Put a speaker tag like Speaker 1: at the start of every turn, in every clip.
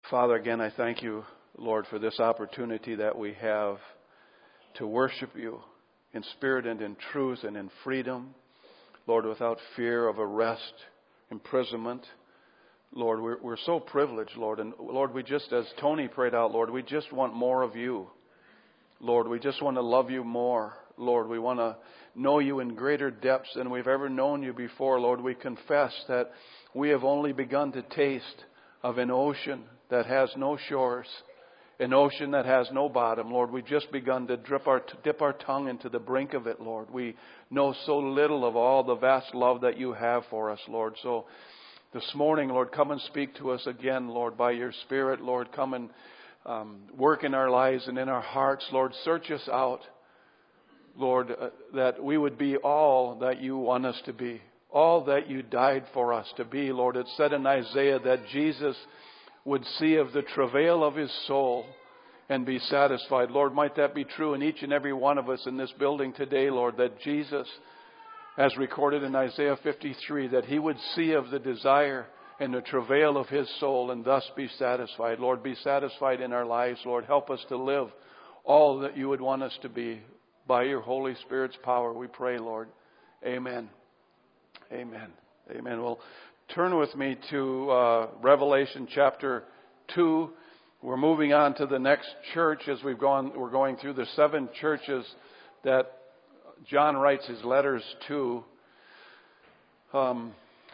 Speaker 1: Father, again, I thank you, Lord, for this opportunity that we have to worship you in spirit and in truth and in freedom. Lord, without fear of arrest, imprisonment. Lord, we're so privileged, Lord. And Lord, we just, as Tony prayed out, Lord, we just want more of you. Lord, we just want to love you more. Lord, we want to know you in greater depths than we've ever known you before. Lord, we confess that we have only begun to taste of an ocean that has no shores, an ocean that has no bottom. Lord, we've just begun to dip our tongue into the brink of it, Lord. We know so little of all the vast love that you have for us, Lord. So this morning, Lord, come and speak to us again, Lord, by your Spirit. Lord, come and work in our lives and in our hearts. Lord, search us out, Lord, that we would be all that you want us to be, all that you died for us to be, Lord. It said in Isaiah that Jesus would see of the travail of his soul and be satisfied. Lord, might that be true in each and every one of us in this building today, Lord, that Jesus, as recorded in Isaiah 53, that he would see of the desire and the travail of his soul and thus be satisfied. Lord, be satisfied in our lives. Lord, help us to live all that you would want us to be by your Holy Spirit's power, we pray, Lord. Amen. Amen. Amen. Well, turn with me to Revelation chapter 2. We're moving on to the next church as we're going through the 7 churches that John writes his letters to. And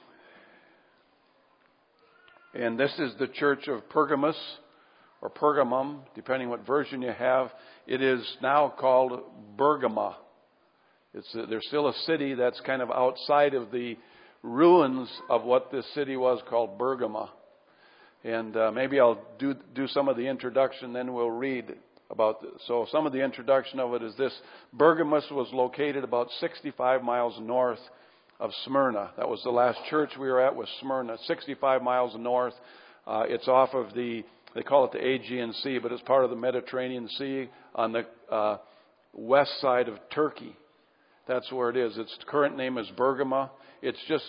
Speaker 1: this is the church of Pergamos, or Pergamum, depending what version you have. It is now called Bergama. There's still a city that's kind of outside of the ruins of what this city was called Bergama. And maybe I'll do some of the introduction, then we'll read about this. So some of the introduction of it is this. Bergamos was located about 65 miles north of Smyrna. That was the last church we were at, was Smyrna, 65 miles north. It's off of they call it the Aegean Sea, but it's part of the Mediterranean Sea on the west side of Turkey. That's where it is. Its current name is Bergama. It's just,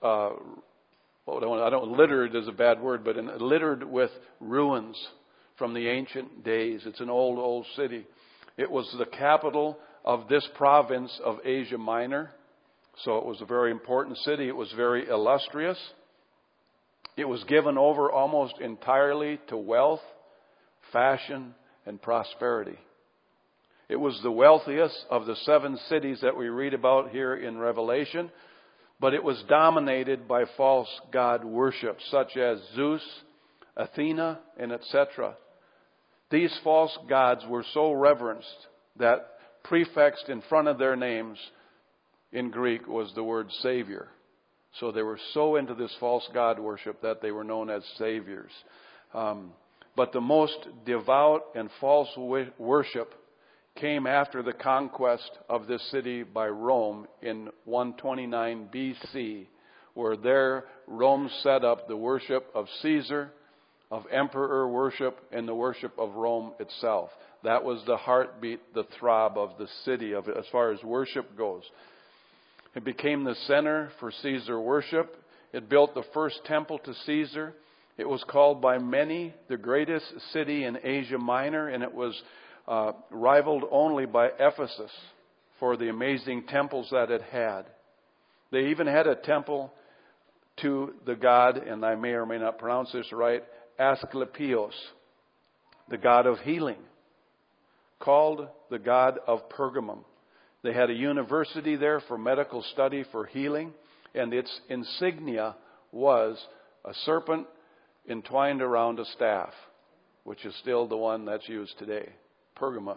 Speaker 1: littered is a bad word, but littered with ruins from the ancient days. It's an old city. It was the capital of this province of Asia Minor. So it was a very important city. It was very illustrious. It was given over almost entirely to wealth, fashion, and prosperity. It was the wealthiest of the 7 cities that we read about here in Revelation, but it was dominated by false god worship, such as Zeus, Athena, and etc. These false gods were so reverenced that prefixed in front of their names in Greek was the word Savior. So they were so into this false god worship that they were known as saviors. But the most devout and false worship came after the conquest of this city by Rome in 129 BC, where there Rome set up the worship of Caesar, of emperor worship, and the worship of Rome itself. That was the heartbeat, the throb of the city as far as worship goes. It became the center for Caesar worship. It built the first temple to Caesar. It was called by many the greatest city in Asia Minor, and it was rivaled only by Ephesus for the amazing temples that it had. They even had a temple to the god, and I may or may not pronounce this right, Asclepios, the god of healing, called the god of Pergamum. They had a university there for medical study for healing, and its insignia was a serpent entwined around a staff, which is still the one that's used today. Pergama,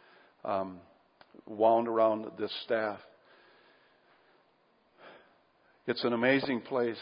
Speaker 1: wound around this staff. It's an amazing place.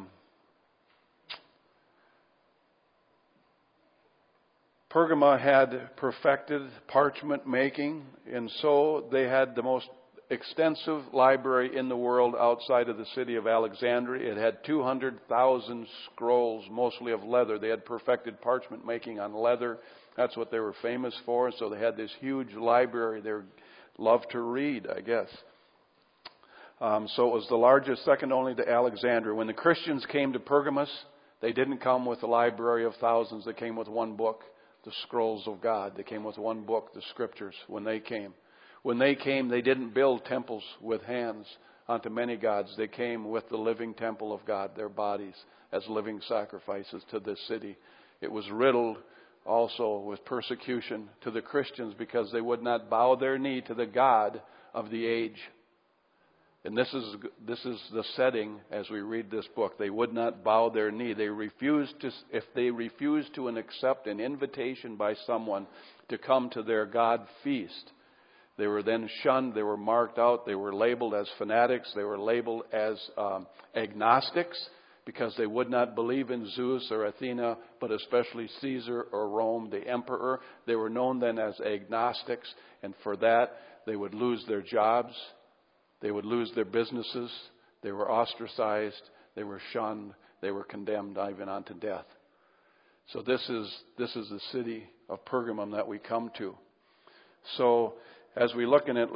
Speaker 1: Pergama had perfected parchment making, and so they had the most extensive library in the world outside of the city of Alexandria. It had 200,000 scrolls, mostly of leather. They had perfected parchment making on leather. That's what they were famous for. So they had this huge library. They loved to read, I guess. So it was the largest, second only to Alexandria. When the Christians came to Pergamos, They didn't come with a library of thousands. They came with one book, the scrolls of God. They came with one book, the scriptures, when they came. When they came, they didn't build temples with hands unto many gods. They came with the living temple of God, their bodies, as living sacrifices to this city. It was riddled also with persecution to the Christians because they would not bow their knee to the God of the age. And this is the setting as we read this book. They would not bow their knee. They refused to, if they refused to accept an invitation by someone to come to their God feast, they were then shunned. They were marked out. They were labeled as fanatics. They were labeled as agnostics because they would not believe in Zeus or Athena, but especially Caesar or Rome, the emperor. They were known then as agnostics, and for that they would lose their jobs. They would lose their businesses. They were ostracized. They were shunned. They were condemned even unto death. So this is the city of Pergamum that we come to. So as we look in it,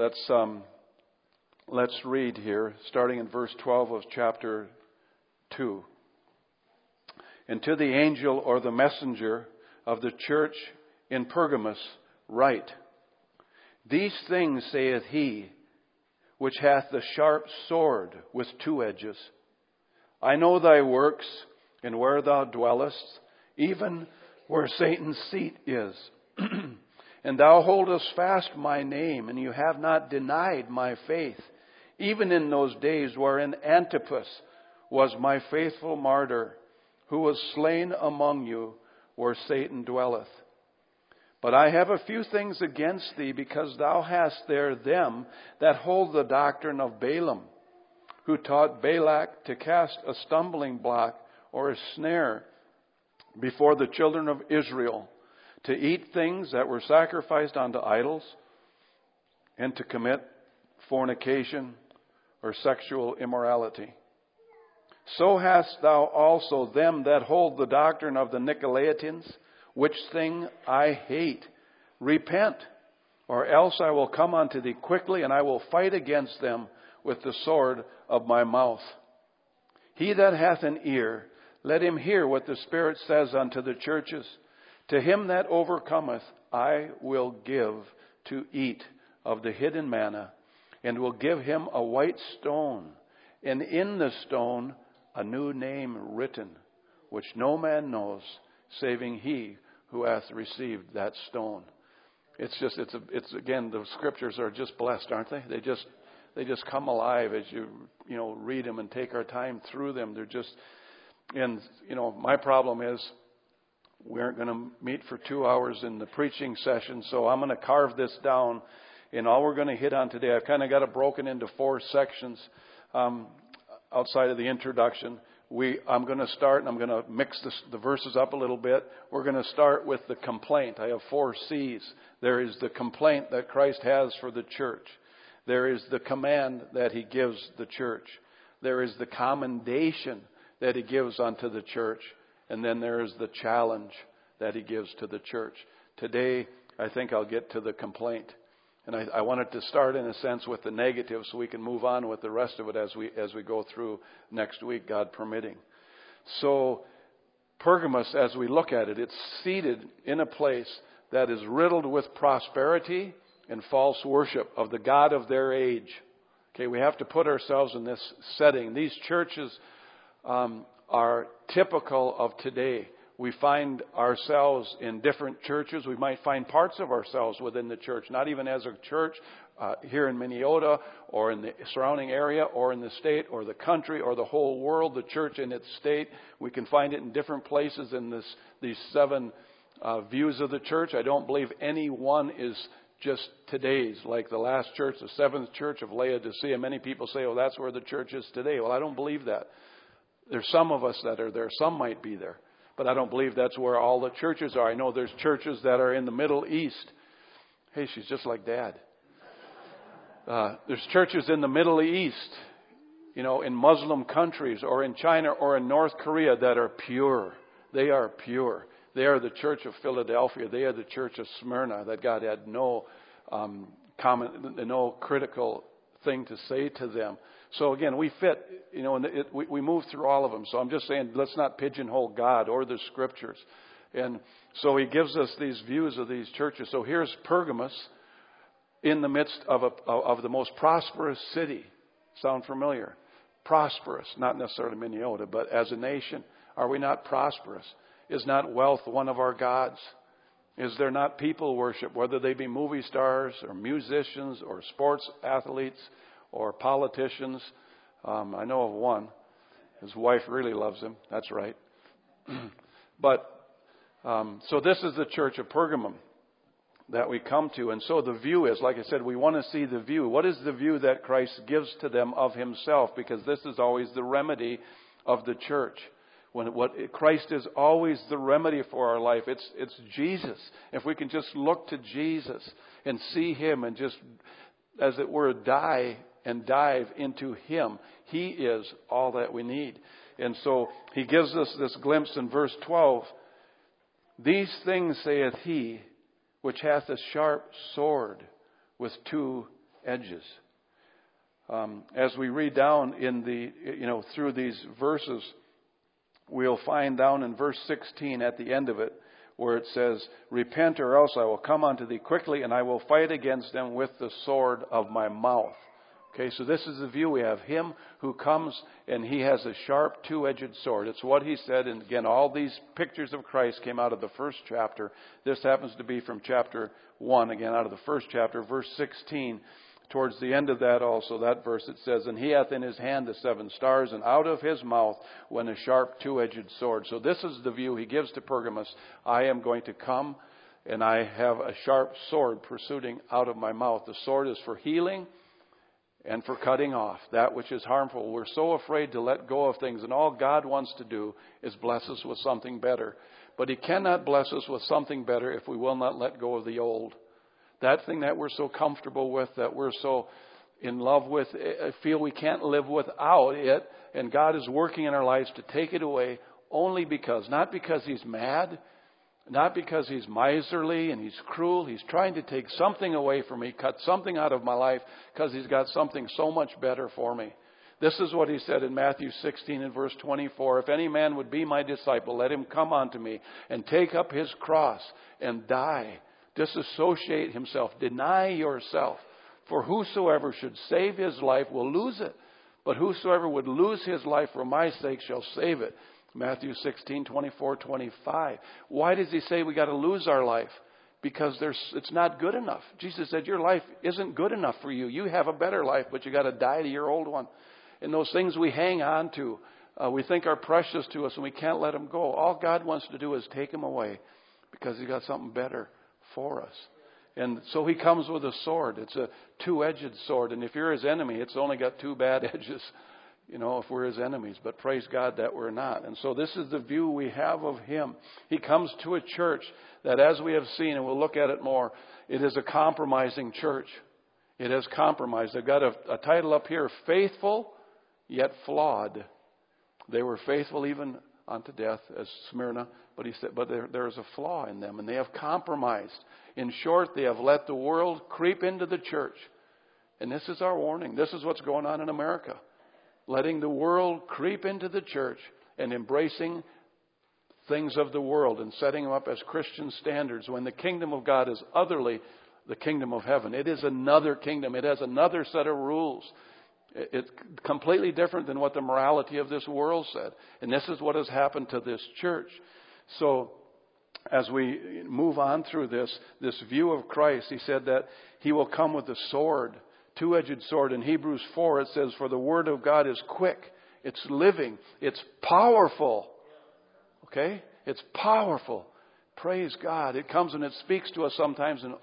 Speaker 1: let's read here, starting in verse 12 of chapter 2. And to the angel or the messenger of the church in Pergamos write, These things saith he, which hath the sharp sword with two edges. I know thy works, and where thou dwellest, even where Satan's seat is. And thou holdest fast my name, and you have not denied my faith, even in those days wherein Antipas was my faithful martyr, who was slain among you, where Satan dwelleth. But I have a few things against thee, because thou hast there them that hold the doctrine of Balaam, who taught Balak to cast a stumbling block or a snare before the children of Israel, to eat things that were sacrificed unto idols, and to commit fornication or sexual immorality. So hast thou also them that hold the doctrine of the Nicolaitans, which thing I hate. Repent, or else I will come unto thee quickly, and I will fight against them with the sword of my mouth. He that hath an ear, let him hear what the Spirit says unto the churches. To him that overcometh, I will give to eat of the hidden manna, and will give him a white stone, and in the stone a new name written, which no man knows, saving he who hath received that stone. It's again, the scriptures are just blessed, aren't they? They just come alive as you read them and take our time through them. They're just, and my problem is we aren't going to meet for 2 hours in the preaching session, so I'm going to carve this down. And all we're going to hit on today, I've kind of got it broken into 4 sections outside of the introduction. I'm going to start, and I'm going to mix the verses up a little bit. We're going to start with the complaint. I have 4 C's. There is the complaint that Christ has for the church. There is the command that he gives the church. There is the commendation that he gives unto the church. And then there is the challenge that he gives to the church. Today, I think I'll get to the complaint. And I wanted to start, in a sense, with the negative so we can move on with the rest of it as we go through next week, God permitting. So, Pergamos, as we look at it, it's seated in a place that is riddled with prosperity and false worship of the God of their age. Okay, we have to put ourselves in this setting. These churches are typical of today. We find ourselves in different churches. We might find parts of ourselves within the church, not even as a church here in Minneota or in the surrounding area or in the state or the country or the whole world, the church in its state. We can find it in different places in these 7 views of the church. I don't believe any one is just today's, like the last church, the 7th church of Laodicea. Many people say, oh, that's where the church is today. Well, I don't believe that. There's some of us that are there. Some might be there. But I don't believe that's where all the churches are. I know there's churches that are in the Middle East. Hey, she's just like Dad. There's churches in the Middle East, in Muslim countries or in China or in North Korea that are pure. They are pure. They are the church of Philadelphia. They are the church of Smyrna that God had no critical thing to say to them. So again, we fit, and we move through all of them. So I'm just saying, let's not pigeonhole God or the Scriptures. And so he gives us these views of these churches. So here's Pergamos in the midst of the most prosperous city. Sound familiar? Prosperous, not necessarily Minnesota, but as a nation, are we not prosperous? Is not wealth one of our gods? Is there not people worship, whether they be movie stars or musicians or sports athletes or politicians? I know of one. His wife really loves him. That's right. So this is the church of Pergamum that we come to. And so the view is, like I said, we want to see the view. What is the view that Christ gives to them of himself? Because this is always the remedy of the church. Christ is always the remedy for our life. It's Jesus. If we can just look to Jesus and see him and just, as it were, die and dive into him, he is all that we need. And so he gives us this glimpse in verse 12. These things saith he, which hath a sharp sword with two edges. As we read down in through these verses, we'll find down in verse 16 at the end of it, where it says, repent, or else I will come unto thee quickly, and I will fight against them with the sword of my mouth. Okay, so this is the view we have. Him who comes and he has a sharp two-edged sword. It's what he said. And again, all these pictures of Christ came out of the first chapter. This happens to be from chapter 1, again, out of the first chapter, verse 16. Towards the end of that also, that verse, it says, and he hath in his hand the 7 stars, and out of his mouth went a sharp two-edged sword. So this is the view he gives to Pergamos. I am going to come, and I have a sharp sword proceeding out of my mouth. The sword is for healing and for cutting off that which is harmful. We're so afraid to let go of things, and all God wants to do is bless us with something better. But he cannot bless us with something better if we will not let go of the old. That thing that we're so comfortable with, that we're so in love with, I feel we can't live without it, and God is working in our lives to take it away only because, not because he's mad, not because he's miserly and he's cruel. He's trying to take something away from me, cut something out of my life, because he's got something so much better for me. This is what he said in Matthew 16 and verse 24. If any man would be my disciple, let him come unto me and take up his cross and die. Disassociate himself. Deny yourself. For whosoever should save his life will lose it. But whosoever would lose his life for my sake shall save it. Matthew 16, 24, 25. Why does he say we got to lose our life? Because it's not good enough. Jesus said your life isn't good enough for you. You have a better life, but you got to die to your old one. And those things we hang on to, we think are precious to us, and we can't let them go. All God wants to do is take them away, because he's got something better for us. And so he comes with a sword. It's a two-edged sword. And if you're his enemy, it's only got 2 bad edges. If we're his enemies, but praise God that we're not. And so this is the view we have of him. He comes to a church that, as we have seen, and we'll look at it more, it is a compromising church. It has compromised. They've got a title up here, faithful yet flawed. They were faithful even unto death, as Smyrna, but he said, but there is a flaw in them, and they have compromised. In short, they have let the world creep into the church. And this is our warning. This is what's going on in America. Letting the world creep into the church and embracing things of the world and setting them up as Christian standards, when the kingdom of God is utterly the kingdom of heaven. It is another kingdom. It has another set of rules. It's completely different than what the morality of this world said. And this is what has happened to this church. So as we move on through this view of Christ, he said that he will come with a sword, two-edged sword. In Hebrews 4, it says, for the word of God is quick, it's living, it's powerful. Okay? It's powerful. Praise God. It comes and it speaks to us sometimes, and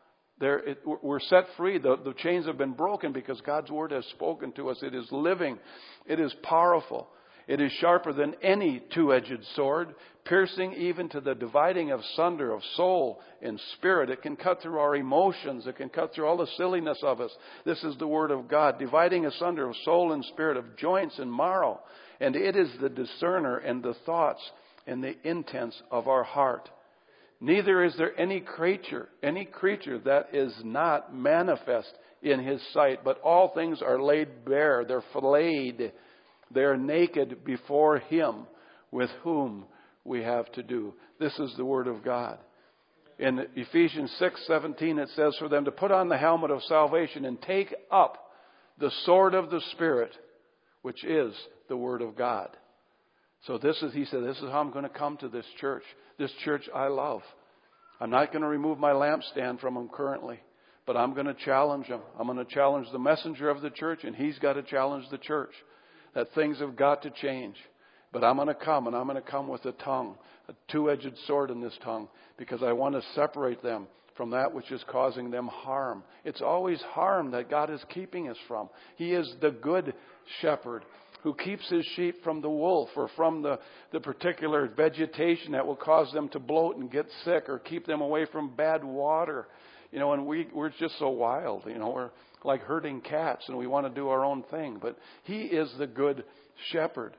Speaker 1: we're set free. The chains have been broken because God's word has spoken to us. It is living. It is powerful. It is sharper than any two-edged sword, piercing even to the dividing of sunder of soul and spirit. It can cut through our emotions. It can cut through all the silliness of us. This is the word of God, dividing asunder of soul and spirit, of joints and marrow. And it is the discerner and the thoughts and the intents of our heart. Neither is there any creature that is not manifest in His sight. But all things are laid bare. They're filleted. They're naked before Him with whom we have to do. This is the Word of God. In Ephesians 6:17 it says for them to put on the helmet of salvation and take up the sword of the Spirit, which is the Word of God. So he said, this is how I'm going to come to this church. This church I love. I'm not going to remove my lampstand from them currently, but I'm going to challenge them. I'm going to challenge the messenger of the church, and he's got to challenge the church that things have got to change. But I'm going to come, and I'm going to come with a tongue, a two-edged sword in this tongue, because I want to separate them from that which is causing them harm. It's always harm that God is keeping us from. He is the good shepherd who keeps his sheep from the wolf or from the particular vegetation that will cause them to bloat and get sick or keep them away from bad water. And we're just so wild. We're like herding cats and we want to do our own thing. But He is the good shepherd.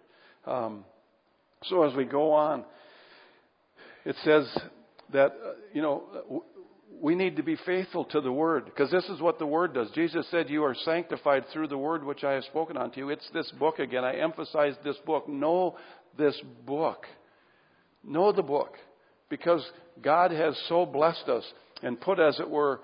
Speaker 1: So as we go on, it says that, we need to be faithful to the Word, because this is what the Word does. Jesus said, you are sanctified through the Word which I have spoken unto you. It's this book again. I emphasize this book. Know this book. Know the book, because God has so blessed us and put, as it were,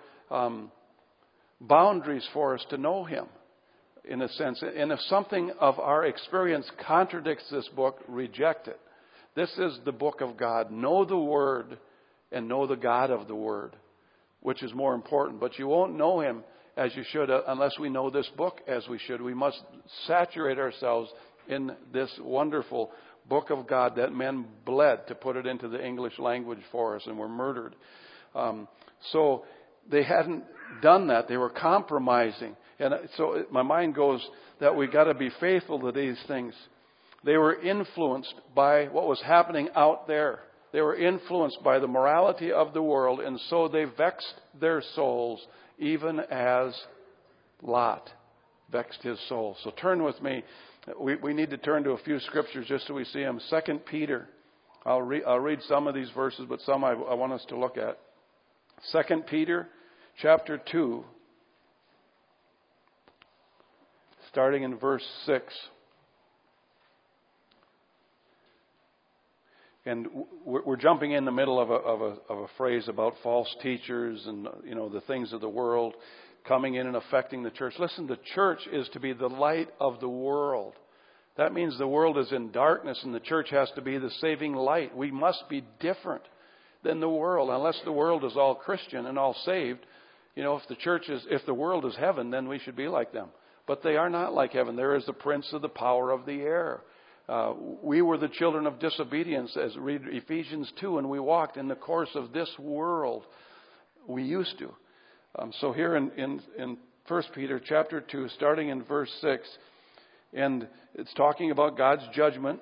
Speaker 1: boundaries for us to know Him, in a sense. And if something of our experience contradicts this book, reject it. This is the book of God. Know the Word and know the God of the Word, which is more important. But you won't know Him as you should unless we know this book as we should. We must saturate ourselves in this wonderful book of God that men bled to put it into the English language for us and were murdered. So they hadn't done that. They were compromising. And so my mind goes that we got to be faithful to these things. They were influenced by what was happening out there. They were influenced by the morality of the world, and so they vexed their souls, even as Lot vexed his soul. So turn with me. We need to turn to a few scriptures just so we see them. 2 Peter. I'll read some of these verses, but some I want us to look at. 2 Peter chapter 2, starting in verse 6. And we're jumping in the middle of a phrase about false teachers and the things of the world coming in and affecting the church. Listen, the church is to be the light of the world. That means the world is in darkness and the church has to be the saving light. We must be different than the world. Unless the world is all Christian and all saved, if the world is heaven, then we should be like them. But they are not like heaven. There is the prince of the power of the air. We were the children of disobedience, as read Ephesians 2, and we walked in the course of this world. We used to. So here in 1 Peter chapter 2, starting in verse 6, and it's talking about God's judgment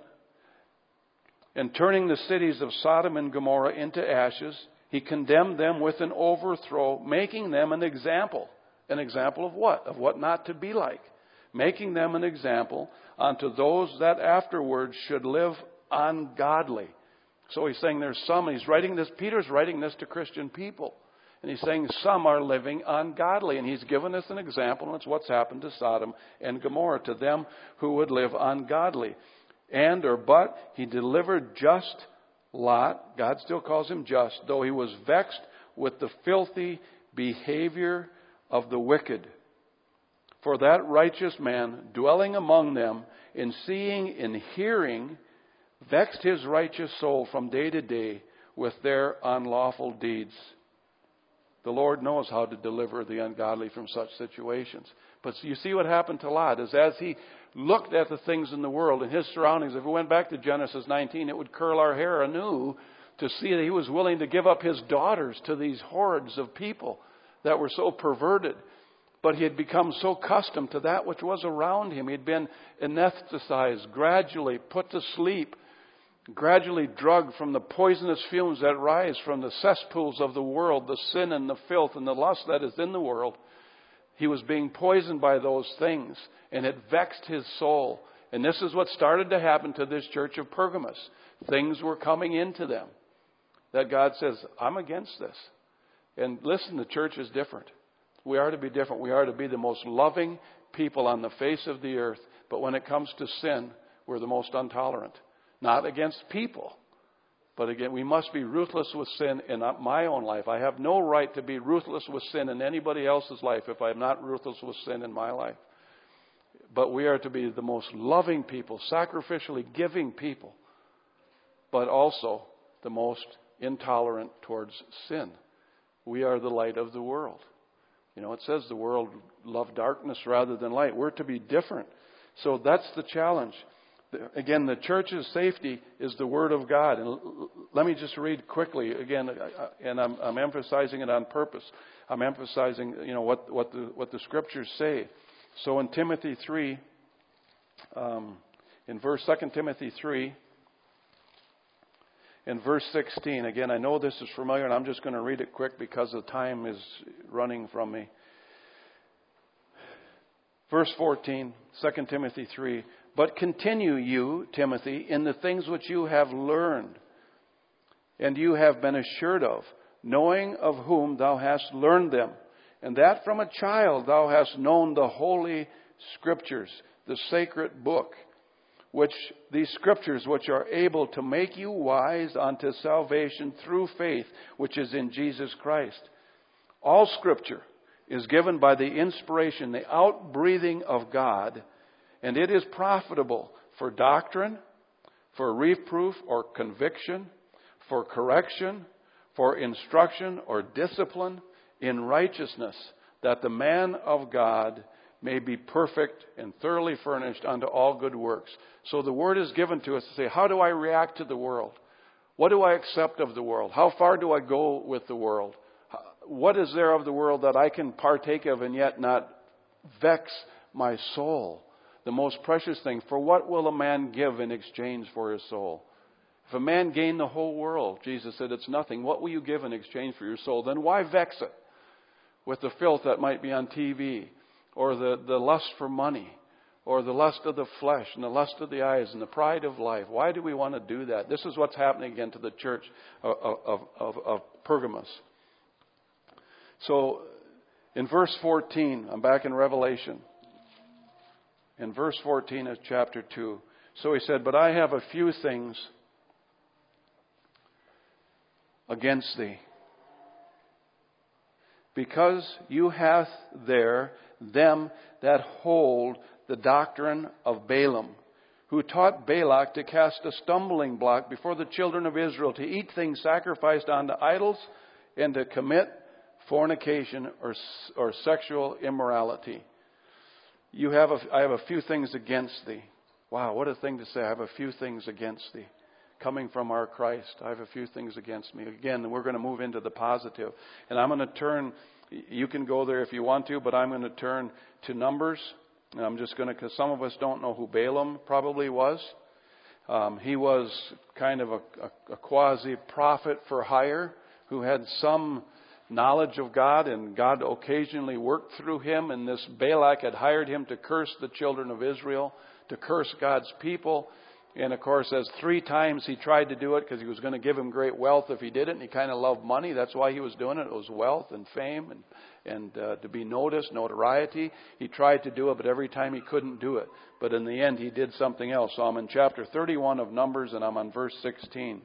Speaker 1: and turning the cities of Sodom and Gomorrah into ashes. He condemned them with an overthrow, making them an example. An example of what? Of what not to be like. Making them an example unto those that afterwards should live ungodly. So he's saying there's some, Peter's writing this to Christian people. And he's saying some are living ungodly. And he's given us an example, and it's what's happened to Sodom and Gomorrah, to them who would live ungodly. But he delivered just Lot, God still calls him just, though he was vexed with the filthy behavior of the wicked. For that righteous man, dwelling among them, in seeing and hearing, vexed his righteous soul from day to day with their unlawful deeds. The Lord knows how to deliver the ungodly from such situations. But you see what happened to Lot is as he looked at the things in the world and his surroundings, if we went back to Genesis 19, it would curl our hair anew to see that he was willing to give up his daughters to these hordes of people that were so perverted. But he had become so accustomed to that which was around him. He had been anesthetized, gradually put to sleep, gradually drugged from the poisonous fumes that rise from the cesspools of the world, the sin and the filth and the lust that is in the world. He was being poisoned by those things, and it vexed his soul. And this is what started to happen to this church of Pergamos. Things were coming into them that God says, I'm against this. And listen, the church is different. We are to be different. We are to be the most loving people on the face of the earth. But when it comes to sin, we're the most intolerant. Not against people, but again, we must be ruthless with sin in my own life. I have no right to be ruthless with sin in anybody else's life if I'm not ruthless with sin in my life. But we are to be the most loving people, sacrificially giving people, but also the most intolerant towards sin. We are the light of the world. You know, it says the world loved darkness rather than light. We're to be different. So that's the challenge. Again, the church's safety is the Word of God. And let me just read quickly again, and I'm emphasizing it on purpose. I'm emphasizing, you know, what the Scriptures say. So in Timothy 3, in 2 Timothy 3, in verse 16, again, I know this is familiar, and I'm just going to read it quick because the time is running from me. Verse 14, 2 Timothy 3, but continue you, Timothy, in the things which you have learned, and you have been assured of, knowing of whom thou hast learned them, and that from a child thou hast known the holy Scriptures, the sacred book, which these Scriptures which are able to make you wise unto salvation through faith, which is in Jesus Christ. All Scripture is given by the inspiration, the outbreathing of God, and it is profitable for doctrine, for reproof or conviction, for correction, for instruction or discipline in righteousness, that the man of God may be perfect and thoroughly furnished unto all good works. So the Word is given to us to say, how do I react to the world? What do I accept of the world? How far do I go with the world? What is there of the world that I can partake of and yet not vex my soul? The most precious thing. For what will a man give in exchange for his soul? If a man gain the whole world, Jesus said, it's nothing. What will you give in exchange for your soul? Then why vex it with the filth that might be on TV, or the lust for money, or the lust of the flesh, and the lust of the eyes, and the pride of life? Why do we want to do that? This is what's happening again to the church of Pergamos. So, in verse 14, I'm back in Revelation. In verse 14 of chapter 2. So he said, but I have a few things against thee, because you hath there them that hold the doctrine of Balaam, who taught Balak to cast a stumbling block before the children of Israel, to eat things sacrificed unto idols, and to commit fornication or sexual immorality. I have a few things against thee. Wow, what a thing to say. I have a few things against thee. Coming from our Christ, I have a few things against me. Again, we're going to move into the positive. And I'm going to turn, you can go there if you want to, but I'm going to turn to Numbers. And I'm just going to, because some of us don't know who Balaam probably was. He was kind of a quasi-prophet for hire who had some knowledge of God, and God occasionally worked through him. And this Balak had hired him to curse the children of Israel, to curse God's people. And of course, as 3 times he tried to do it because he was going to give him great wealth if he did it. And he kind of loved money. That's why he was doing it. It was wealth and fame and to be noticed, notoriety. He tried to do it, but every time he couldn't do it. But in the end, he did something else. So I'm in chapter 31 of Numbers, and I'm on verse 16.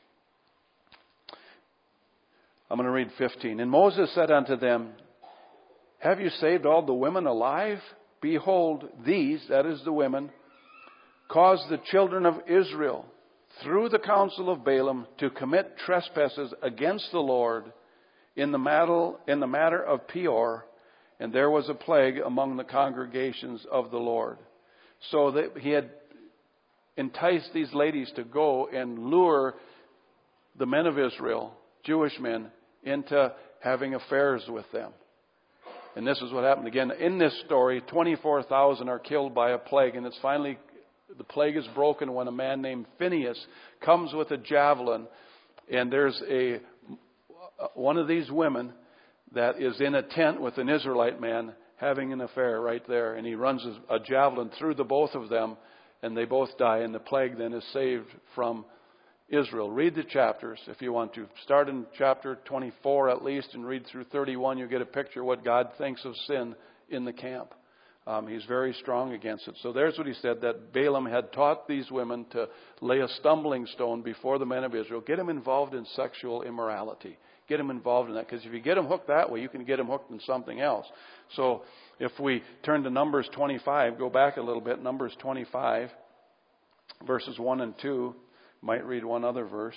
Speaker 1: I'm going to read 15. And Moses said unto them, have you saved all the women alive? Behold, these, that is the women, caused the children of Israel, through the counsel of Balaam, to commit trespasses against the Lord in the matter of Peor, and there was a plague among the congregations of the Lord. So that he had enticed these ladies to go and lure the men of Israel, Jewish men, into having affairs with them. And this is what happened again. In this story, 24,000 are killed by a plague, and it's finally, the plague is broken when a man named Phinehas comes with a javelin, and there's one of these women that is in a tent with an Israelite man having an affair right there, and he runs a javelin through the both of them, and they both die, and the plague then is saved from Israel. Read the chapters if you want to. Start in chapter 24 at least and read through 31. You get a picture of what God thinks of sin in the camp. He's very strong against it. So there's what he said, that Balaam had taught these women to lay a stumbling stone before the men of Israel. Get them involved in sexual immorality. Get them involved in that. Because if you get them hooked that way, you can get them hooked in something else. So if we turn to Numbers 25, go back a little bit, Numbers 25, verses 1 and 2. Might read one other verse.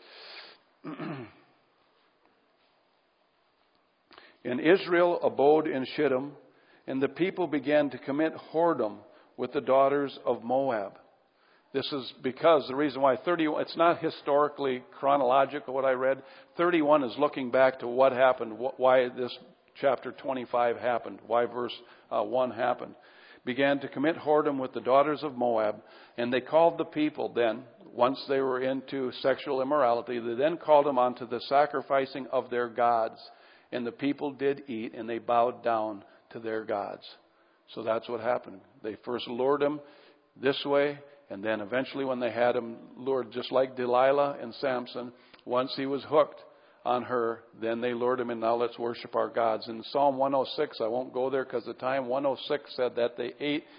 Speaker 1: And Israel abode in Shittim, and the people began to commit whoredom with the daughters of Moab. This is because the reason why 31, it's not historically chronological what I read. 31 is looking back to what happened, why this chapter 25 happened, why verse 1 happened. Began to commit whoredom with the daughters of Moab, and they called the people then, once they were into sexual immorality, they then called them onto the sacrificing of their gods. And the people did eat, and they bowed down to their gods. So that's what happened. They first lured him this way, and then eventually when they had him lured, just like Delilah and Samson, once he was hooked on her, then they lured him, and now let's worship our gods. In Psalm 106, I won't go there because the time, 106 said that they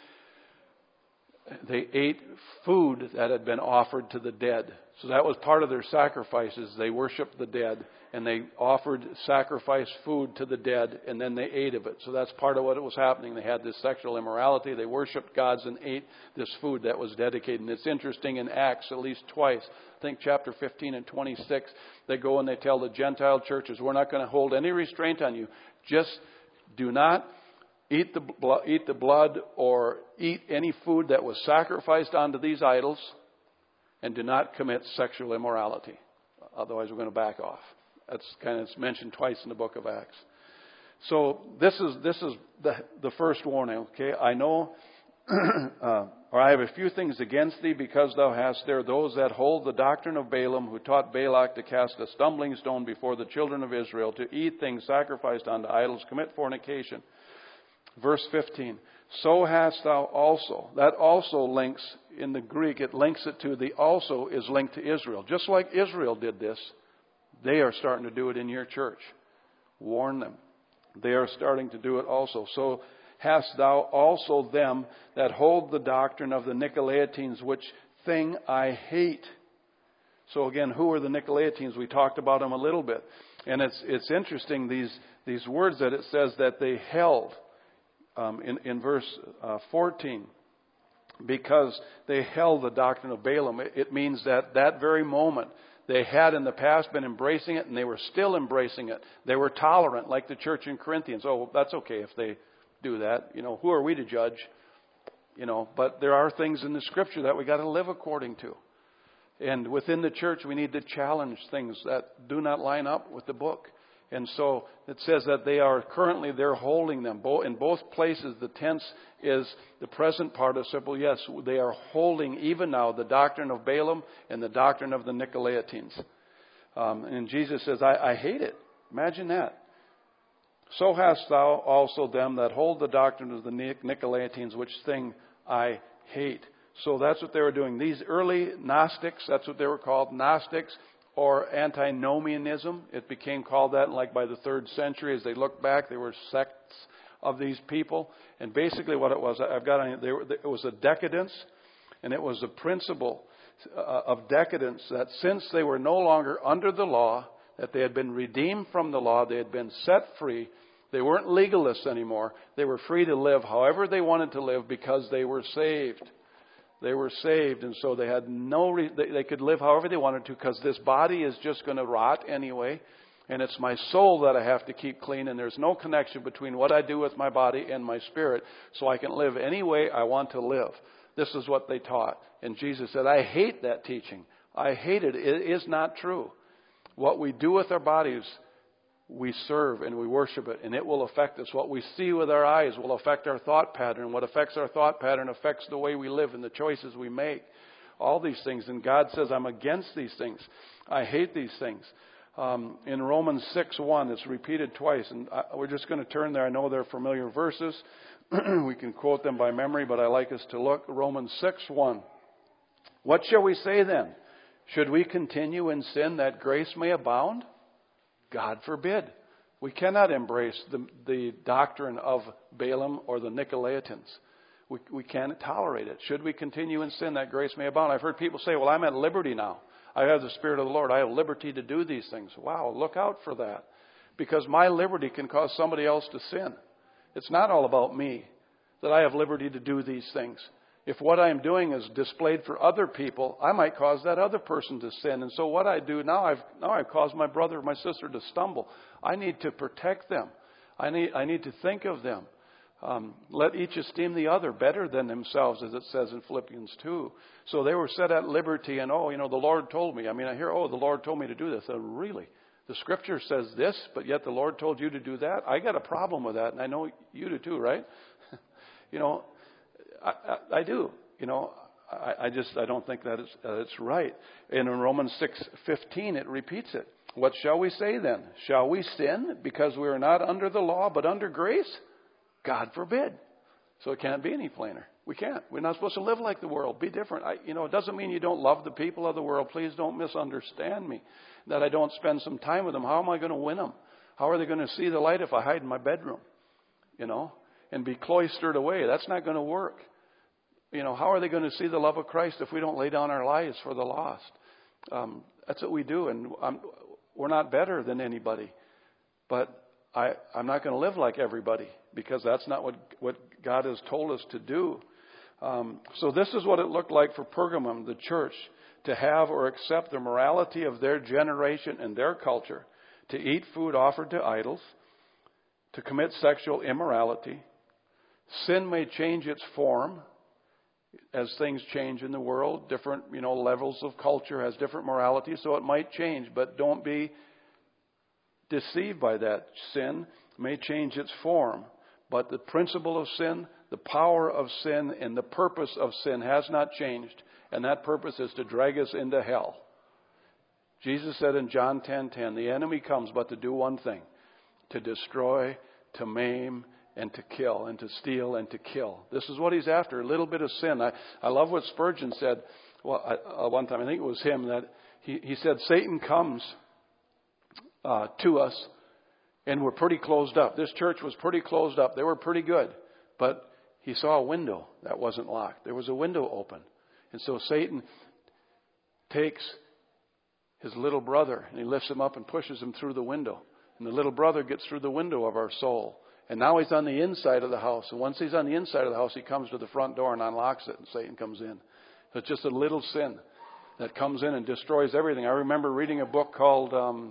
Speaker 1: ate food that had been offered to the dead. So that was part of their sacrifices. They worshiped the dead, and they offered sacrifice food to the dead, and then they ate of it. So that's part of what was happening. They had this sexual immorality. They worshiped gods and ate this food that was dedicated. And it's interesting in Acts at least twice. I think chapter 15 and 26, they go and they tell the Gentile churches, we're not going to hold any restraint on you. Just do not eat the blood or eat any food that was sacrificed onto these idols, and do not commit sexual immorality. Otherwise, we're going to back off. That's kind of mentioned twice in the book of Acts. So this is the first warning. Okay, I know, or I have a few things against thee, because thou hast there those that hold the doctrine of Balaam, who taught Balak to cast a stumbling stone before the children of Israel, to eat things sacrificed unto idols, commit fornication. Verse 15, so hast thou also. That also links, in the Greek, it links it to, the also is linked to Israel. Just like Israel did this, they are starting to do it in your church. Warn them. They are starting to do it also. So hast thou also them that hold the doctrine of the Nicolaitans, which thing I hate. So again, who are the Nicolaitans? We talked about them a little bit. And it's interesting, these words that it says that they held. In verse 14, because they held the doctrine of Balaam, it means that very moment they had in the past been embracing it, and they were still embracing it. They were tolerant, like the church in Corinthians. Oh, that's okay if they do that. You know, who are we to judge? You know, but there are things in the Scripture that we got to live according to. And within the church, we need to challenge things that do not line up with the book. And so it says that they're holding them. In both places, the tense is the present participle. Yes, they are holding even now the doctrine of Balaam and the doctrine of the Nicolaitans. And Jesus says, I hate it. Imagine that. So hast thou also them that hold the doctrine of the Nicolaitans, which thing I hate. So that's what they were doing. These early Gnostics, that's what they were called, Gnostics, or antinomianism. It became called that like by the 3rd century. As they look back, there were sects of these people. And basically what it was, it was a decadence, and it was a principle of decadence that since they were no longer under the law, that they had been redeemed from the law, they had been set free, they weren't legalists anymore. They were free to live however they wanted to live because they were saved. They were saved, and so they had they could live however they wanted to, because this body is just going to rot anyway, and it's my soul that I have to keep clean, and there's no connection between what I do with my body and my spirit, so I can live any way I want to live. This is what they taught. And Jesus said, I hate that teaching. I hate it. It is not true. What we do with our bodies, we serve and we worship it, and it will affect us. What we see with our eyes will affect our thought pattern. What affects our thought pattern affects the way we live and the choices we make. All these things. And God says, I'm against these things. I hate these things. In Romans 6:1, it's repeated twice. And we're just going to turn there. I know they're familiar verses. We can quote them by memory, but I like us to look. Romans 6:1. What shall we say then? Should we continue in sin that grace may abound? God forbid. We cannot embrace the doctrine of Balaam or the Nicolaitans. We can't tolerate it. Should we continue in sin that grace may abound? I've heard people say, well, I'm at liberty now. I have the Spirit of the Lord. I have liberty to do these things. Wow, look out for that. Because my liberty can cause somebody else to sin. It's not all about me that I have liberty to do these things. If what I am doing is displayed for other people, I might cause that other person to sin. And so what I do now, I've caused my brother or my sister to stumble. I need to protect them. I need to think of them. Let each esteem the other better than themselves, as it says in Philippians 2. So they were set at liberty, and the Lord told me. I hear, the Lord told me to do this. Really? The Scripture says this, but yet the Lord told you to do that? I got a problem with that, and I know you do too, right? I do. I don't think that it's right. And in Romans 6:15, it repeats it. What shall we say then? Shall we sin because we are not under the law but under grace? God forbid. So it can't be any plainer. We can't. We're not supposed to live like the world. Be different. It doesn't mean you don't love the people of the world. Please don't misunderstand me. That I don't spend some time with them. How am I going to win them? How are they going to see the light if I hide in my bedroom? And be cloistered away. That's not going to work. How are they going to see the love of Christ if we don't lay down our lives for the lost? That's what we do. And we're not better than anybody. But I'm not going to live like everybody, because that's not what God has told us to do. So this is what it looked like for Pergamum, the church, to have or accept the morality of their generation and their culture, to eat food offered to idols, to commit sexual immorality. Sin may change its form as things change in the world. Different, levels of culture has different morality, so it might change. But don't be deceived by that. Sin may change its form, but the principle of sin, the power of sin, and the purpose of sin has not changed, and that purpose is to drag us into hell. Jesus said in John 10:10, the enemy comes but to do one thing, to destroy, to maim, and to kill, and to steal, and to kill. This is what he's after, a little bit of sin. I love what Spurgeon said one time. I think it was him, that he said, Satan comes to us, and we're pretty closed up. This church was pretty closed up. They were pretty good. But he saw a window that wasn't locked. There was a window open. And so Satan takes his little brother, and he lifts him up and pushes him through the window. And the little brother gets through the window of our soul. And now he's on the inside of the house. And once he's on the inside of the house, he comes to the front door and unlocks it, and Satan comes in. So it's just a little sin that comes in and destroys everything. I remember reading a book called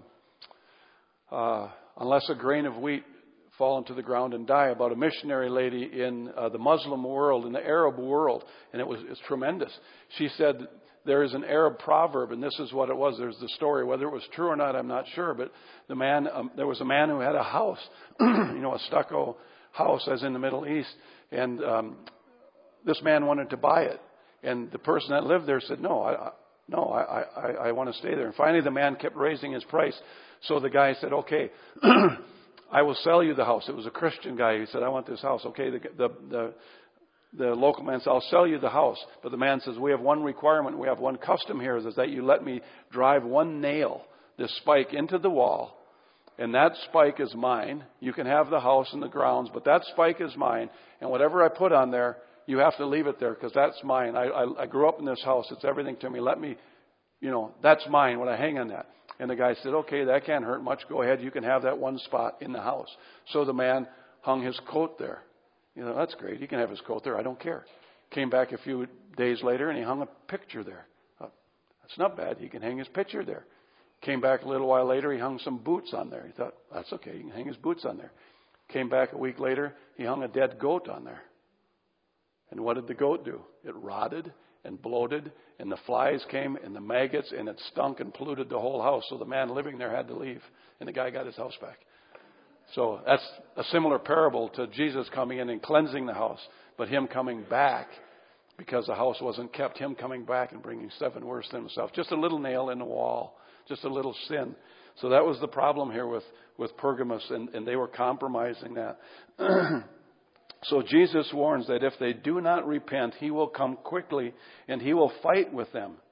Speaker 1: Unless a Grain of Wheat Fall into the Ground and Die, about a missionary lady in the Muslim world, in the Arab world. And it's tremendous. She said there is an Arab proverb, and this is what it was. There's the story. Whether it was true or not, I'm not sure. But there was a man who had a house, a stucco house as in the Middle East. And this man wanted to buy it. And the person that lived there said, No, I want to stay there. And finally the man kept raising his price. So the guy said, okay, I will sell you the house. It was a Christian guy. He said, I want this house. Okay, the local man said, I'll sell you the house. But the man says, we have one requirement. We have one custom here, is that you let me drive one nail, this spike, into the wall. And that spike is mine. You can have the house and the grounds, but that spike is mine. And whatever I put on there, you have to leave it there, because that's mine. I grew up in this house. It's everything to me. Let me, that's mine when I hang on that. And the guy said, okay, that can't hurt much. Go ahead. You can have that one spot in the house. So the man hung his coat there. That's great. He can have his coat there. I don't care. Came back a few days later and he hung a picture there. That's not bad. He can hang his picture there. Came back a little while later. He hung some boots on there. He thought, that's okay. He can hang his boots on there. Came back a week later. He hung a dead goat on there. And what did the goat do? It rotted and bloated, and the flies came and the maggots, and it stunk and polluted the whole house. So the man living there had to leave, and the guy got his house back. So that's a similar parable to Jesus coming in and cleansing the house, but him coming back because the house wasn't kept, him coming back and bringing 7 worse than himself. Just a little nail in the wall, just a little sin. So that was the problem here with Pergamos, and they were compromising that. So Jesus warns that if they do not repent, he will come quickly and he will fight with them.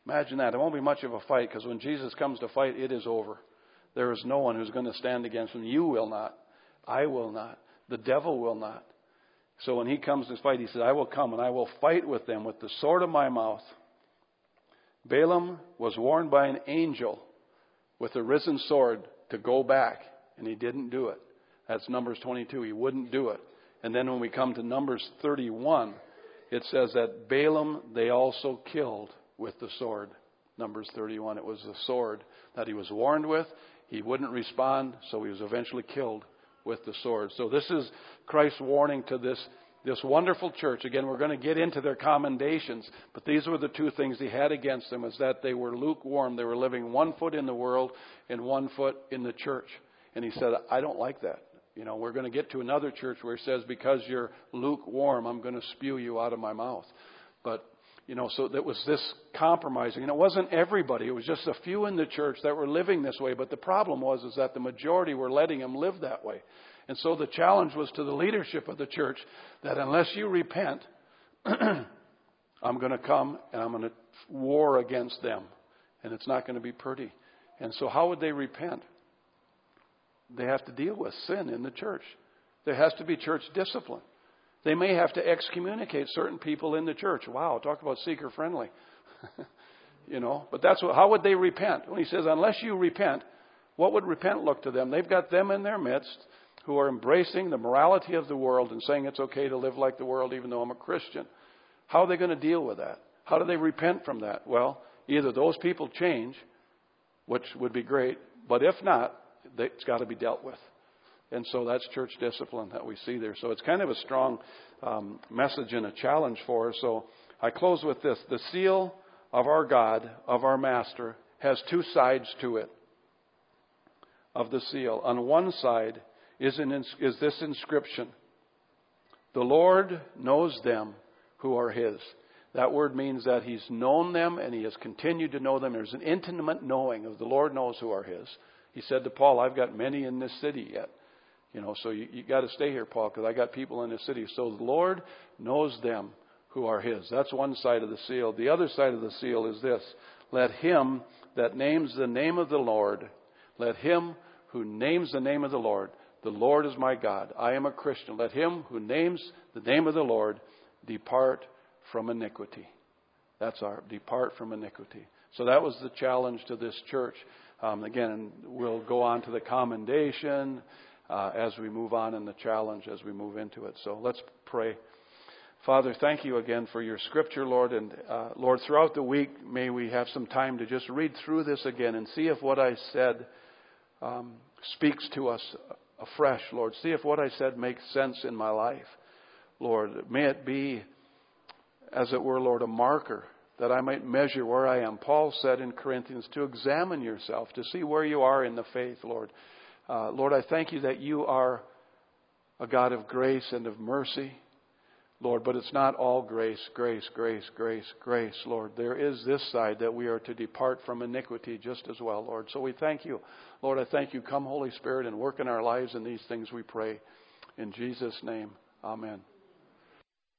Speaker 1: Imagine that. It won't be much of a fight, because when Jesus comes to fight, it is over. There is no one who's going to stand against him. You will not. I will not. The devil will not. So when he comes to fight, he says, I will come and I will fight with them with the sword of my mouth. Balaam was warned by an angel with a risen sword to go back, and he didn't do it. That's Numbers 22. He wouldn't do it. And then when we come to Numbers 31, it says that Balaam they also killed with the sword. Numbers 31. It was the sword that he was warned with. He wouldn't respond, so he was eventually killed with the sword. So this is Christ's warning to this wonderful church. Again, we're going to get into their commendations, but these were the two things he had against them, is that they were lukewarm. They were living 1 foot in the world and 1 foot in the church. And he said, I don't like that. We're going to get to another church where he says, because you're lukewarm, I'm going to spew you out of my mouth. But, so that was this compromising. And it wasn't everybody. It was just a few in the church that were living this way. But the problem was that the majority were letting him live that way. And so the challenge was to the leadership of the church that unless you repent, I'm going to come and I'm going to war against them. And it's not going to be pretty. And so how would they repent? They have to deal with sin in the church. There has to be church discipline. They may have to excommunicate certain people in the church. Wow, talk about seeker friendly. But how would they repent? When he says, unless you repent, what would repent look to them? They've got them in their midst who are embracing the morality of the world and saying it's okay to live like the world even though I'm a Christian. How are they going to deal with that? How do they repent from that? Well, either those people change, which would be great, but if not, it's got to be dealt with. And so that's church discipline that we see there. So it's kind of a strong message and a challenge for us. So I close with this. The seal of our God, of our Master, has two sides to it. Of the seal. On one side is this inscription. The Lord knows them who are His. That word means that He's known them and He has continued to know them. There's an intimate knowing of the Lord knows who are His. He said to Paul, I've got many in this city yet. So you got to stay here, Paul, because I got people in this city. So the Lord knows them who are His. That's one side of the seal. The other side of the seal is this. Let him that names the name of the Lord, let him who names the name of the Lord is my God. I am a Christian. Let him who names the name of the Lord depart from iniquity. That's our depart from iniquity. So that was the challenge to this church. Again, we'll go on to the commendation as we move on in the challenge as we move into it. So let's pray. Father, thank you again for your scripture, Lord. And Lord, throughout the week, may we have some time to just read through this again and see if what I said speaks to us afresh, Lord. See if what I said makes sense in my life, Lord. May it be, as it were, Lord, a marker that I might measure where I am. Paul said in Corinthians to examine yourself, to see where you are in the faith, Lord. Lord, I thank you that you are a God of grace and of mercy, Lord, but it's not all grace, grace, grace, grace, grace, Lord. There is this side that we are to depart from iniquity just as well, Lord. So we thank you. Lord, I thank you. Come, Holy Spirit, and work in our lives in these things we pray. In Jesus' name, amen.